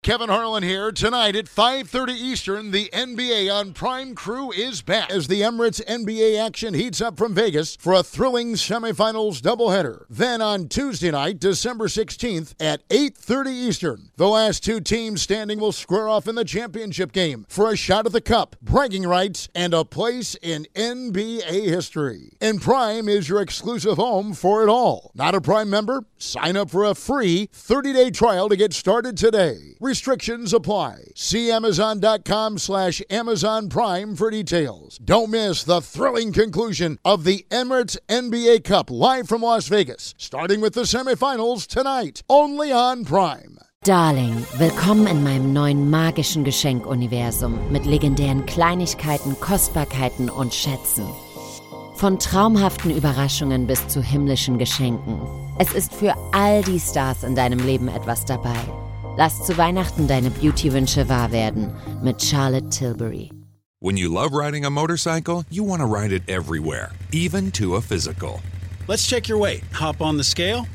Kevin Harlan here. Tonight at 5:30 Eastern, the NBA on Prime Crew is back as the Emirates NBA action heats up from Vegas for a thrilling semifinals doubleheader. Then on Tuesday night, December 16th at 8:30 Eastern, the last two teams standing will square off in the championship game for a shot at the cup, bragging rights, and a place in NBA history. And Prime is your exclusive home for it all. Not a Prime member? Sign up for a free 30-day trial to get started today. Restrictions apply. See Amazon.com/Amazon Prime for details. Don't miss the thrilling conclusion of the Emirates NBA Cup live from Las Vegas, starting with the semifinals tonight, only on Prime. Darling, willkommen in meinem neuen magischen Geschenkuniversum mit legendären Kleinigkeiten, Kostbarkeiten und Schätzen. Von traumhaften Überraschungen bis zu himmlischen Geschenken. Es ist für all die Stars in deinem Leben etwas dabei. Lass zu Weihnachten deine Beauty-Wünsche wahr werden mit Charlotte Tilbury. When you love riding a motorcycle, you want to ride it everywhere, even to a physical. Let's check your weight. Hop on the scale.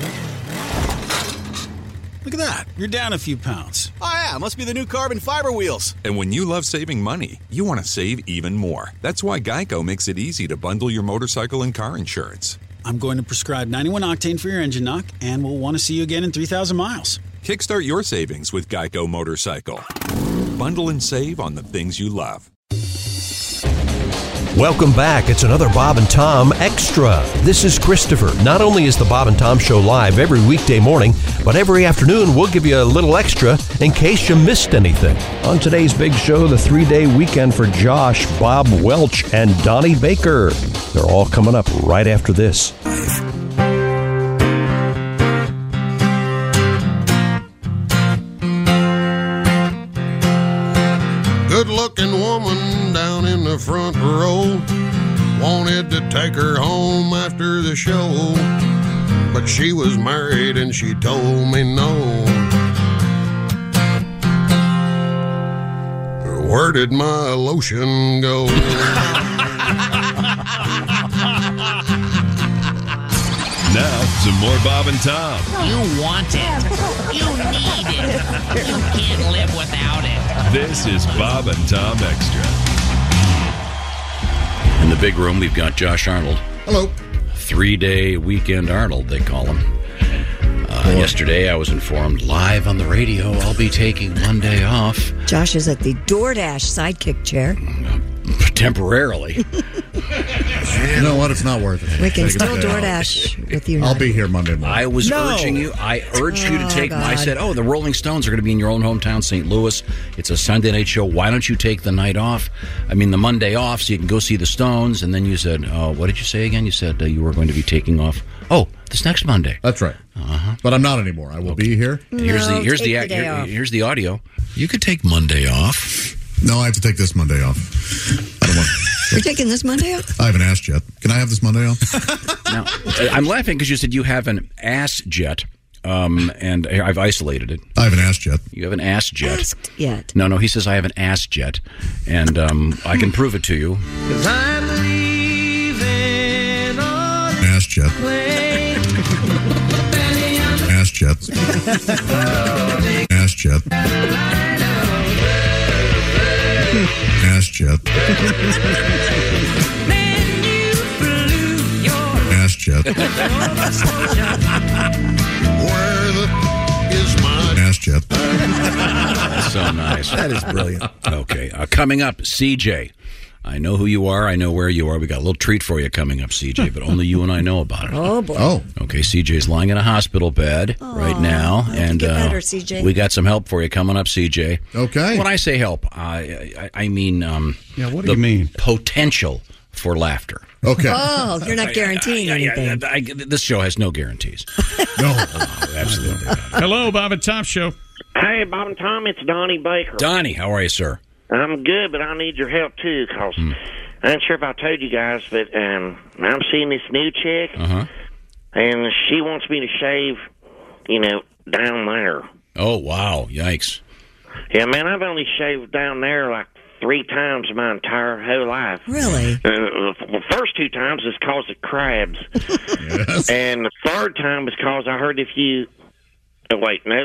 Look at that. You're down a few pounds. Oh, yeah. Must be the new carbon fiber wheels. And when you love saving money, you want to save even more. That's why Geico makes it easy to bundle your motorcycle and car insurance. I'm going to prescribe 91 octane for your engine knock, and we'll want to see you again in 3,000 miles. Kickstart your savings with Geico Motorcycle. Bundle and save on the things you love. Welcome back. It's another Bob and Tom Extra. This is Christopher. Not only is the Bob and Tom Show live every weekday morning, but every afternoon we'll give you a little extra in case you missed anything. On today's big show, the 3-day weekend for Josh, Bob Welch, and Donnie Baker. They're all coming up right after this. Good-looking woman down in the front row wanted to take her home after the show, but she was married and she told me no. Where did my lotion go? Now, some more Bob and Tom. You want it. You need it. You can't live without it. This is Bob and Tom Extra. In the big room, we've got Josh Arnold. Hello. 3-day weekend Arnold, they call him. Yesterday, I was informed live on the radio I'll be taking one day off. Josh is at the DoorDash sidekick chair. Temporarily. You know what? It's not worth it. We can still DoorDash with you now. I'll be here Monday morning. I was urging you. I urged you to take. I said, "Oh, the Rolling Stones are going to be in your own hometown, St. Louis. It's a Sunday night show. Why don't you take the night off? I mean, the Monday off, so you can go see the Stones." And then you said, "What did you say again? You said you were going to be taking off. Oh, this next Monday." That's right. But I'm not anymore. I will be here. Here's the audio. You could take Monday off. No, I have to take this Monday off. I don't want. You're taking this Monday off? I haven't asked yet. Can I have this Monday off? Now, I'm laughing because you said you have an ass jet, and I've isolated it. I haven't asked yet. You have an ass jet. Asked yet. No, he says I have an ass jet, and I can prove it to you. 'Cause I'm leaving on Ass jet. Ass jet. Ass jet. Ass jet. Ass jet. Where is my Ass jet. So nice. That is brilliant. Okay, coming up, CJ. I know who you are. I know where you are. We got a little treat for you coming up, CJ, but only you and I know about it. Oh, boy. Oh. Okay, CJ's lying in a hospital bed right now. And get better, CJ. We got some help for you coming up, CJ. Okay. When I say help, I mean what do you mean? Potential for laughter. Okay. Oh, you're not guaranteeing anything. This show has no guarantees. No. Absolutely not. Hello, Bob and Tom Show. Hey, Bob and Tom, it's Donnie Baker. Donnie, how are you, sir? I'm good, but I need your help, too, because I ain't sure if I told you guys, but I'm seeing this new chick, and she wants me to shave, down there. Oh, wow. Yikes. Yeah, man, I've only shaved down there like 3 times my entire whole life. Really? The first 2 times is because of crabs. Yes. And the third time is because I heard if you... Oh, wait, no,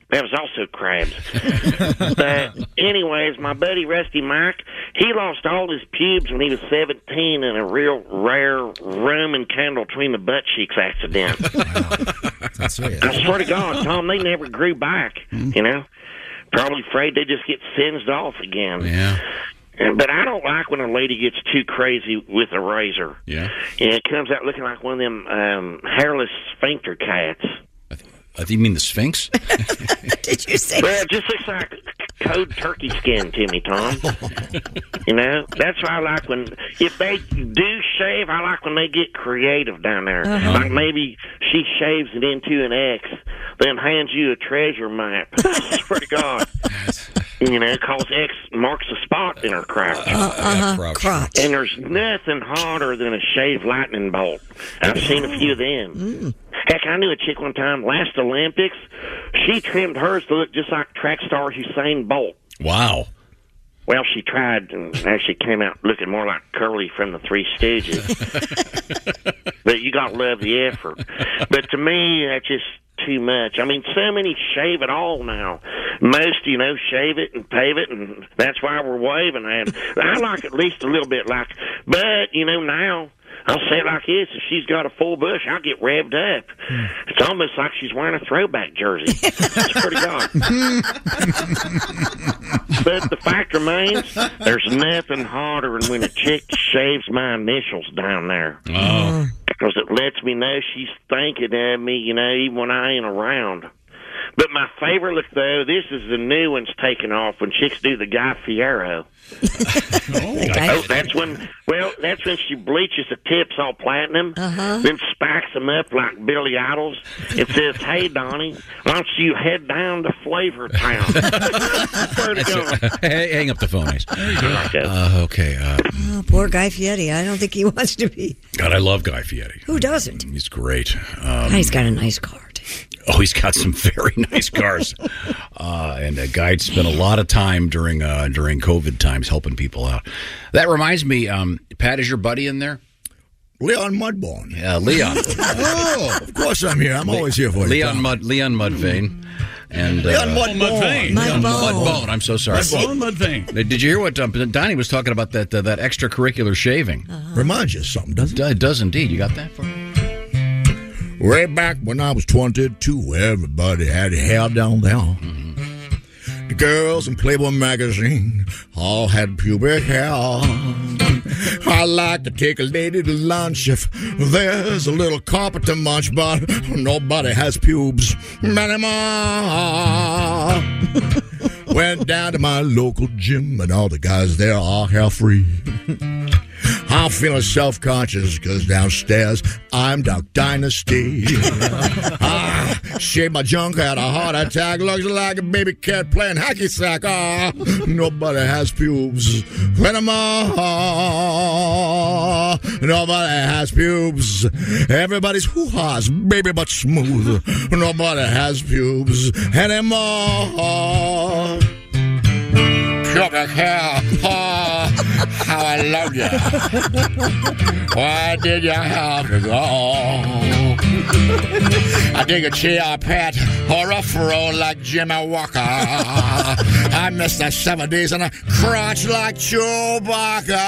That was also crabs. But anyways, my buddy Rusty Mike, he lost all his pubes when he was 17 in a real rare Roman candle between the butt cheeks accident. That's right. I swear to God, Tom, they never grew back, you know? Probably afraid they just get singed off again. Yeah. But I don't like when a lady gets too crazy with a razor. Yeah. And it comes out looking like one of them hairless sphincter cats. You mean the Sphinx? Did you say? Well, it just looks like cold turkey skin to me, Tom. You know, that's why I like when, if they do shave, I like when they get creative down there. Like maybe she shaves it into an X, then hands you a treasure map. I swear to God. You know, because X marks a spot in her crotch. Crotch. And there's nothing hotter than a shaved lightning bolt. I've seen a few of them. Heck, I knew a chick one time, last Olympics, she trimmed hers to look just like track star Usain Bolt. Wow. Well, she tried and actually came out looking more like Curly from the Three Stooges. But you got to love the effort. But to me, that's just too much. I mean, so many shave it all now. Most, you know, shave it and pave it, and that's why we're waving at it. I like at least a little bit like, but, you know, now, I'll say it like this, if she's got a full bush, I'll get revved up. It's almost like she's wearing a throwback jersey. It's pretty God. But the fact remains, there's nothing hotter than when a chick shaves my initials down there. Oh. Because it lets me know she's thinking of me, you know, even when I ain't around. But my favorite look, though, this is the new one's taken off when chicks do the Guy Fiero. That's when she bleaches the tips all platinum, then spikes them up like Billy Idol's. It says, "Hey, Donnie, why don't you head down to Flavor Town?" Hey, hang up the phone, Ace. Okay. Oh, poor Guy Fieri. I don't think he wants to be. God, I love Guy Fieri. Who doesn't? He's great. He's got a nice car. Oh, he's got some very nice cars. And a guy spent a lot of time during COVID times helping people out. That reminds me, Pat, is your buddy in there? Leon Mudbone. Yeah, Leon. Oh, of course I'm here. I'm always here for you. Leon Mudvayne. And, Leon Mudbone. Mudbone. I'm so sorry. Mudvayne. Did you hear what Donnie was talking about, that extracurricular shaving? Reminds you of something, doesn't it? It does indeed. You got that for me? Way back when I was 22, everybody had hair down there. The girls in Playboy magazine all had pubic hair. I like to take a lady to lunch if there's a little carpet to munch, but nobody has pubes anymore. Went down to my local gym and all the guys there are hair-free. I'm feeling self-conscious because downstairs I'm Duck Dynasty. Shaved my junk, had a heart attack. Looks like a baby cat playing hacky sack. Nobody has pubes anymore. Nobody has pubes. Everybody's hoo-ha's baby but smooth. Nobody has pubes anymore. Pubic hair. Oh, how I love you. Why did you have to go? I dig a chair, Pat, or a fro like Jimmy Walker. I miss the 70s and a crotch like Chewbacca.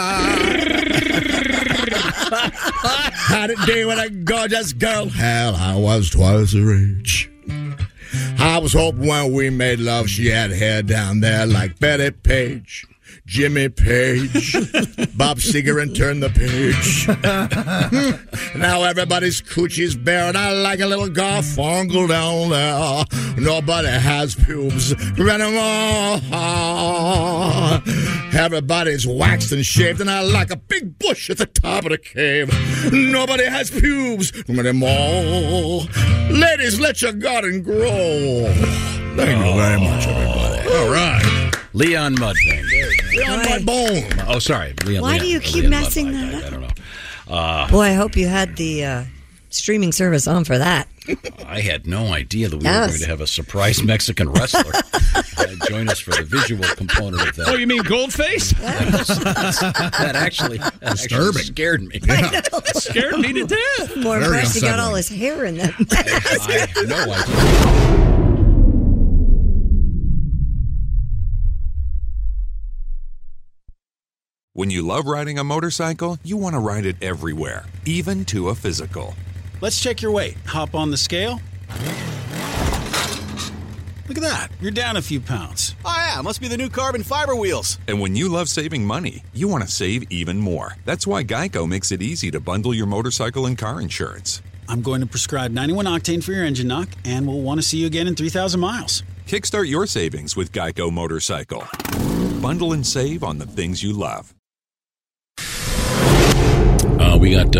Had a day with a gorgeous girl. Hell, I was twice her age. I was hoping when we made love she had hair down there like Betty Page, Jimmy Page, Bob Seger, and Turn the Page. Now everybody's coochie's bare and I like a little Garfunkel down there. Nobody has pubes anymore. Everybody's waxed and shaved and I like a big bush at the top of the cave. Nobody has pubes anymore. Ladies, let your garden grow. Thank you very much, everybody. All right. Leon Mudvayne. Leon Mudbone. Oh, sorry. Why do you keep messing that up? I don't know. Boy, I hope you had the streaming service on for that. I had no idea that we were going to have a surprise Mexican wrestler join us for the visual component of that. Oh, you mean Goldface? That actually scared me. It scared me to death. More impressed he got all his hair in that. I had no idea. When you love riding a motorcycle, you want to ride it everywhere, even to a physical. Let's check your weight. Hop on the scale. Look at that. You're down a few pounds. Oh, yeah. Must be the new carbon fiber wheels. And when you love saving money, you want to save even more. That's why Geico makes it easy to bundle your motorcycle and car insurance. I'm going to prescribe 91 octane for your engine knock, and we'll want to see you again in 3,000 miles. Kickstart your savings with Geico Motorcycle. Bundle and save on the things you love. We got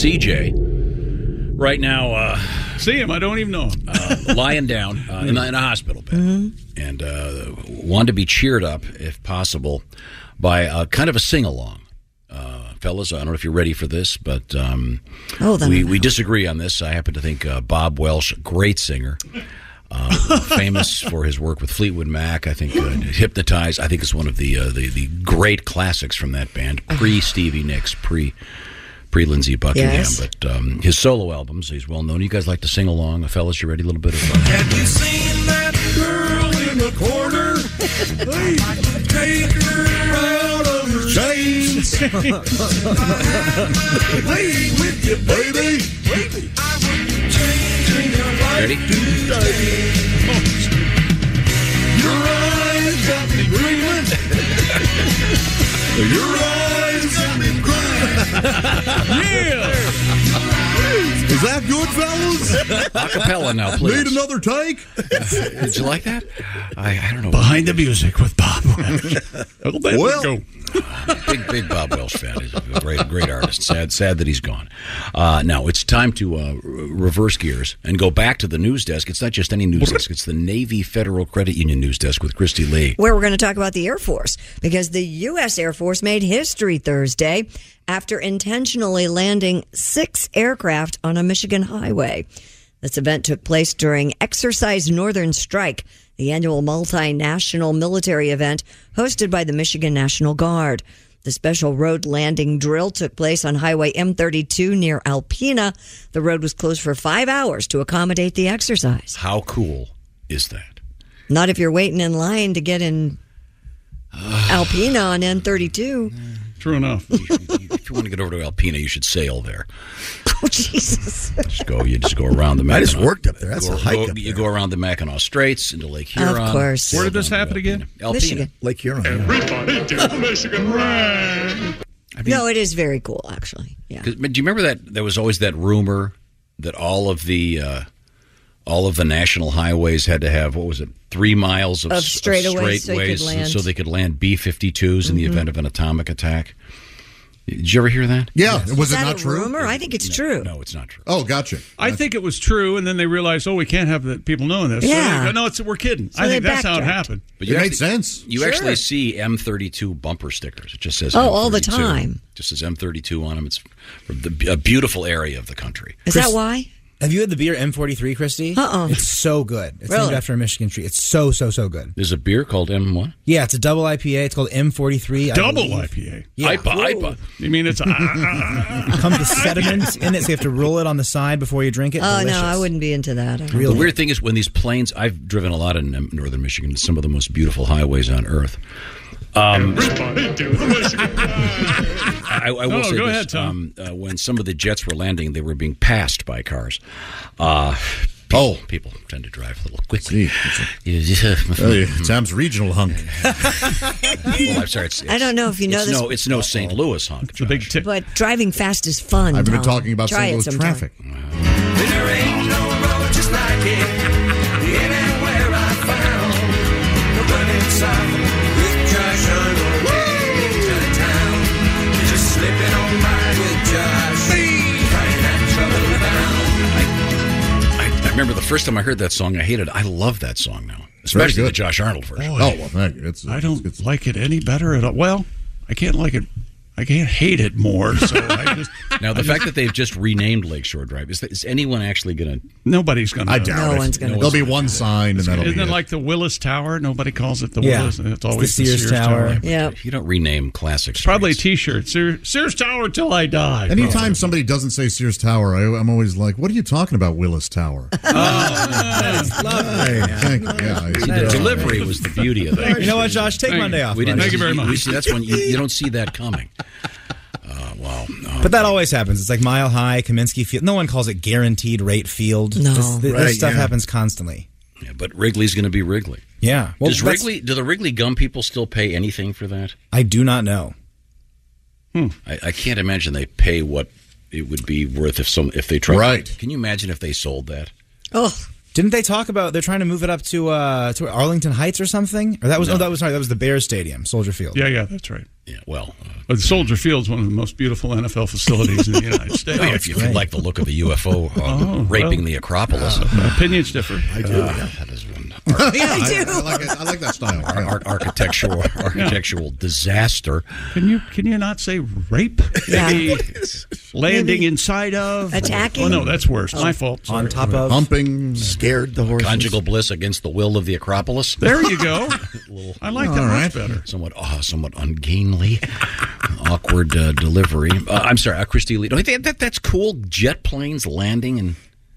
CJ right now. See him? I don't even know him. Lying down in a hospital bed, and wanted to be cheered up, if possible, by kind of a sing-along. Fellas, I don't know if you're ready for this, but we disagree on this. I happen to think Bob Welsh, great singer, famous for his work with Fleetwood Mac. I think Hypnotize, I think is one of the great classics from that band, pre-Stevie Nicks, pre-Lindsey Buckingham. Yes. But his solo albums, he's well known. You guys like to sing along? Fellas, you ready? A little bit of Have you seen that girl in the corner? Hey, take her out of her chains. Play with you, baby. I wouldn't change your life Ready? today. Your eyes got me dreaming. Your eyes got me crying. Yeah! Is that good, fellas? Acapella now, please. Need another take? Did you like that? I don't know. Behind the music with Bob Welsh. Well, Big Bob Welsh fan. He's a great artist. Sad that he's gone. Now it's time to reverse gears and go back to the news desk. It's not just any news desk. It's the Navy Federal Credit Union news desk with Christy Lee. Where we're going to talk about the Air Force, because the U.S. Air Force made history Thursday after intentionally landing 6 aircraft on a Michigan highway. This event took place during Exercise Northern Strike, the annual multinational military event hosted by the Michigan National Guard. The special road landing drill took place on Highway M32 near Alpena. The road was closed for 5 hours to accommodate the exercise. How cool is that? Not if you're waiting in line to get in Alpena on N32. True enough. If you want to get over to Alpena, you should sail there. Oh, Jesus. You just go around the Mackinac. I just worked up there. That's a hike up there. You go around the Mackinac Straits into Lake Huron. Of course. Where did this happen again? Alpena. Michigan. Lake Huron. Everybody to Michigan ride. No, it is very cool, actually. Yeah. Do you remember that there was always that rumor that all of the national highways had to have, 3 miles of straightaways so they could land B-52s in the event of an atomic attack? Did you ever hear that? Yeah. Yes. Was Is it that not a true? rumor? I think it's true. No, it's not true. Oh, gotcha. I think it was true, and then they realized, we can't have the people knowing this. Yeah. So we're kidding. So I think they that's how it backtracked. happened. But It made sense. You actually see M32 bumper stickers. It just says Oh, M32. all the time. Just says M32 on them. It's from a beautiful area of the country. Is that why? Have you had the beer M43, Christy? It's so good. It's named after a Michigan tree. It's so good. There's a beer called M what? Yeah, it's a double IPA. It's called M43. Double IPA? Yeah. IPA. You mean it's... It comes with sediment in it, so you have to roll it on the side before you drink it. Oh, Delicious. no, I wouldn't be into that. The weird thing is when these planes, I've driven a lot in northern Michigan, some of the most beautiful highways on earth. I will say go this, ahead, Tom. when some of the jets were landing, they were being passed by cars. People tend to drive a little quickly. Tom's regional hunk. Well, I'm sorry. I don't know if you know this. It's no St. Louis hunk. It's a big tip. But driving fast is fun. I've been Tom. talking about Try St. it Louis sometime. traffic. There ain't no road just like it. Anywhere I found. Running south with Josh Arnold. Into town. Just slipping on by with Josh. Fighting that trouble abound. I remember the first time I heard that song, I hated it. I love that song now. Especially the Josh Arnold version. Boy, I don't like it any better at all. Well, I can't like it I can't hate it more. So I just Now, the fact that they've just renamed Lakeshore Drive, is anyone actually going to... Nobody's going to. I doubt it. There'll be one sign, and that'll Isn't be it it. like the Willis Tower? Nobody calls it the Yeah. Willis. It's always the Sears Tower. Yeah. You don't rename classic streets. Probably a T-shirt. Sears Tower till I die. Anytime somebody doesn't say Sears Tower, I'm always like, what are you talking about, Willis Tower? That's lovely. Thank you. Yeah, See, the delivery was the beauty of that. You know what, Josh? Take Monday off. We didn't. Thank you very much. We see, that's when you don't see that coming. Wow. But that always happens. It's like Mile High, Kaminsky Field. No one calls it Guaranteed Rate Field. No. This stuff happens constantly. Yeah, but Wrigley's going to be Wrigley. Yeah. Well, Do the Wrigley Gum people still pay anything for that? I do not know. I can't imagine they pay what it would be worth if they tried. Right. Can you imagine if they sold that? Oh. Didn't they talk about they're trying to move it up to Arlington Heights or something? Or that was that was the Bears Stadium, Soldier Field. Yeah, that's right. Yeah, well, Soldier Field's one of the most beautiful NFL facilities in the United States. If you like the look of the UFO raping the Acropolis, opinions differ. I do. That is one. I like that style. Architectural disaster. Can you not say rape? Maybe landing inside of, attacking. Oh no, that's worse. My fault. On top of, humping, scared the horses. Conjugal bliss against the will of the Acropolis. There you go. I like that much better. Somewhat ungainly, awkward delivery. I'm sorry, Christy Lee. Don't you think that's cool? Jet planes landing and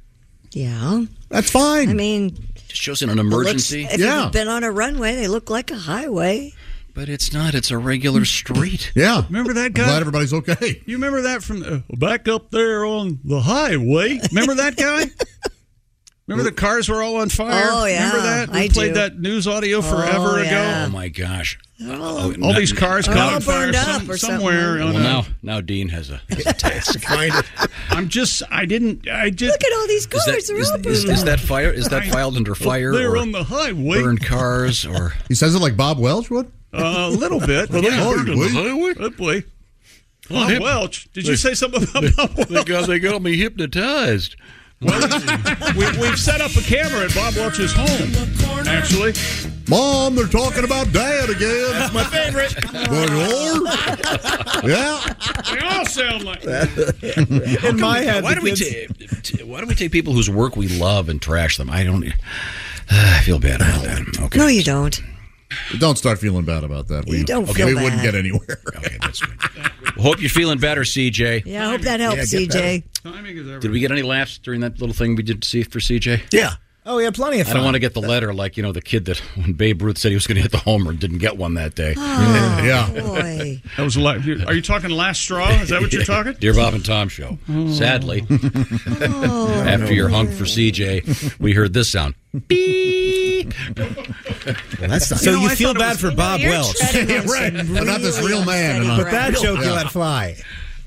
that's fine. I mean, just shows in an emergency. If you've been on a runway, they look like a highway. But it's not. It's a regular street. Yeah. Remember that guy? I'm glad everybody's okay. You remember that from back up there on the highway? Remember that guy? Remember the cars were all on fire? Oh, yeah. Remember that? We played that news audio forever ago. Oh, my gosh. All these cars caught on fire somewhere. Now Dean has a task. I just look at all these cars. Is that fire? Is that filed under fire? They're or on the highway. Burned cars, or he says it like Bob Welch would. A little bit. Oh boy. Bob Welch. Did you say something about Bob Welch? They got me hypnotized. Well, we've set up a camera at Bob Welch's home, actually. Mom, they're talking about Dad again. That's my favorite. Yeah. They all sound like that. In my head, why do we take people whose work we love and trash them? I feel bad about that. Okay. No, you don't. Don't start feeling bad about that. You don't feel we bad. wouldn't get anywhere. Okay, that's good. Hope you're feeling better, CJ. Yeah, I hope that helps, CJ. Timing is everything. Did we get any laughs during that little thing we did see for CJ? Yeah. Oh, we had plenty of fun. I don't want to get the letter like, the kid that when Babe Ruth said he was going to hit the homer and didn't get one that day. Oh, yeah. Boy. That was are you talking last straw? Is that what you're talking? Dear Bob and Tom show. Sadly, after your hunk for CJ, we heard this sound. Beep. Well, that's not so you feel bad for Bob Welch. Right. Not this real man. But that joke you let fly.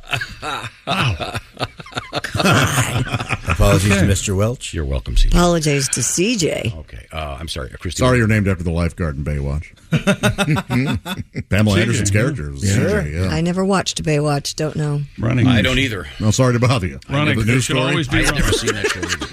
Apologies to Mr. Welch. You're welcome, CJ. Apologies to CJ. Okay. I'm sorry, Christy. Sorry, you're named after the lifeguard in Baywatch. Pamela CJ, Anderson's character. Was Sure. CJ, yeah. I never watched Baywatch. Don't know. Running. I don't either. No, sorry to bother you. Running. The news Should story. always be I've running. never seen that show either.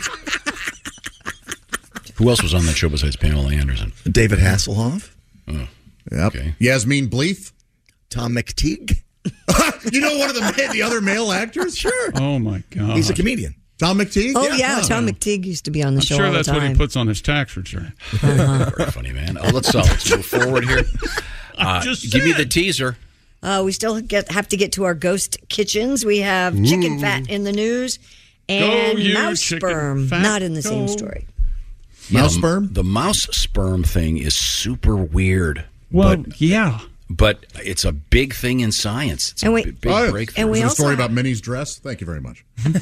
Who else was on that show besides Pamela Anderson? David Hasselhoff. Oh, yep. okay. Yasmin Bleeth. Tom McTeague. You know one of the other male actors? Sure. Oh, my God. He's a comedian. Tom McTeague? Oh, yeah. Tom McTeague used to be on the show Sure, all the that's time. what he puts on his tax return. Very funny, man. Let's move forward here. Give me the teaser. We still have to get to our ghost kitchens. We have chicken fat in the news and mouse sperm. Not in the same story. Mouse sperm? The mouse sperm thing is super weird. Well, yeah. But it's a big thing in science. It's a big breakthrough. And we Is it a also story about Minnie's dress? Thank you very much.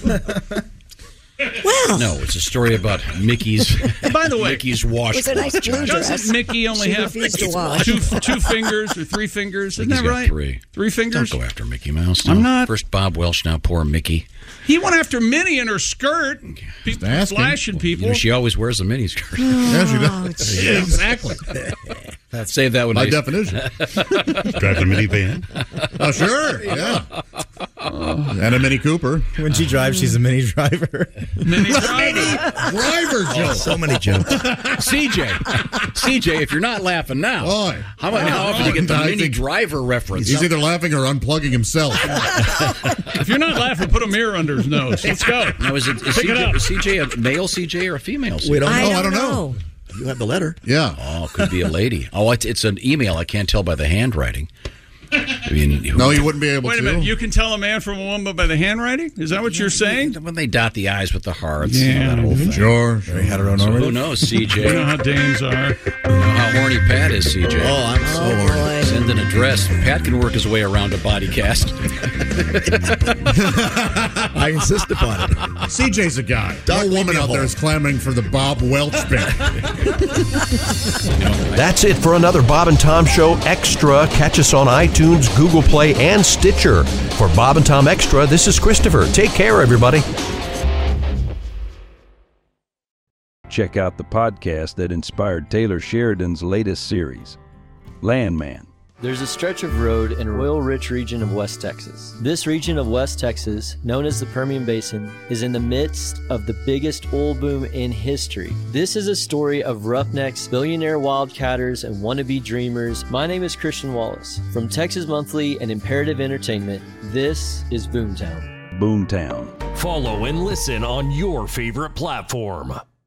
Well, no, it's a story about Mickey's. By the way, Mickey's wash. It's a nice blue dress. Doesn't Mickey only She have refused to wash. two fingers or three fingers? Isn't Mickey's that got right? Three. Three fingers? Don't go after Mickey Mouse. No. I'm not. First Bob Welch, now poor Mickey. He went after Minnie in her skirt. People flashing people. You know, she always wears a mini skirt. Yeah, she does. Yeah, exactly. Save that one. By definition. Drive the minivan. Oh, sure. Yeah. And a Mini Cooper. When she drives, she's a mini driver. Mini driver. Driver joke. So many jokes. CJ, if you're not laughing now, how often do you get the mini driver reference? He's either laughing or unplugging himself. If you're not laughing, put a mirror under his nose. Let's go. Now, is CJ a male CJ or a female CJ? We don't know. I don't know. You have the letter. Yeah. Oh, could be a lady. Oh, it's an email. I can't tell by the handwriting. I mean, no, you wouldn't be able to. Wait a minute. You can tell a man from a woman by the handwriting? Is that what you're saying? When they dot the I's with the hearts. Yeah. That whole thing. Sure. Very heteronormative. So who knows, CJ? You know how dames are. You know how horny Pat is, CJ. Oh, I'm so horny. Send an address. Pat can work his way around a body cast. I insist upon it. CJ's a guy. No woman out there is clamoring for the Bob Welch bit. That's it for another Bob and Tom Show Extra. Catch us on iTunes, Google Play, and Stitcher. For Bob and Tom Extra, this is Christopher. Take care, everybody. Check out the podcast that inspired Taylor Sheridan's latest series, Landman. There's a stretch of road in the oil-rich region of West Texas. This region of West Texas, known as the Permian Basin, is in the midst of the biggest oil boom in history. This is a story of roughnecks, billionaire wildcatters, and wannabe dreamers. My name is Christian Wallace. From Texas Monthly and Imperative Entertainment, this is Boomtown. Boomtown. Follow and listen on your favorite platform.